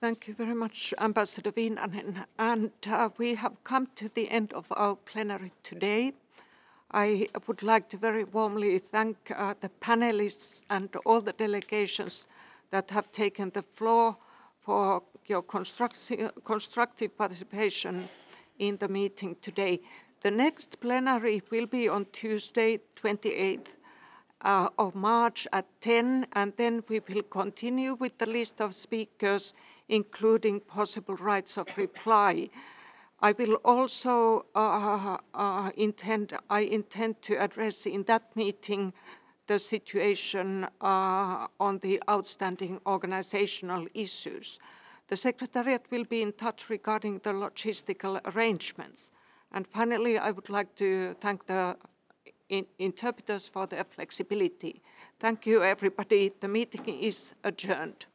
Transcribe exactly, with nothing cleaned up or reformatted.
Thank you very much, Ambassador Viinanen. And uh, we have come to the end of our plenary today. I would like to very warmly thank uh, the panelists and all the delegations that have taken the floor for your constructive, constructive participation in the meeting today. The next plenary will be on Tuesday, twenty-eighth uh, of March at ten, and then we will continue with the list of speakers, including possible rights of reply. I will also uh, uh, intend, I intend to address in that meeting the situation uh, on the outstanding organizational issues. The Secretariat will be in touch regarding the logistical arrangements. And finally, I would like to thank the in interpreters for their flexibility. Thank you, everybody. The meeting is adjourned.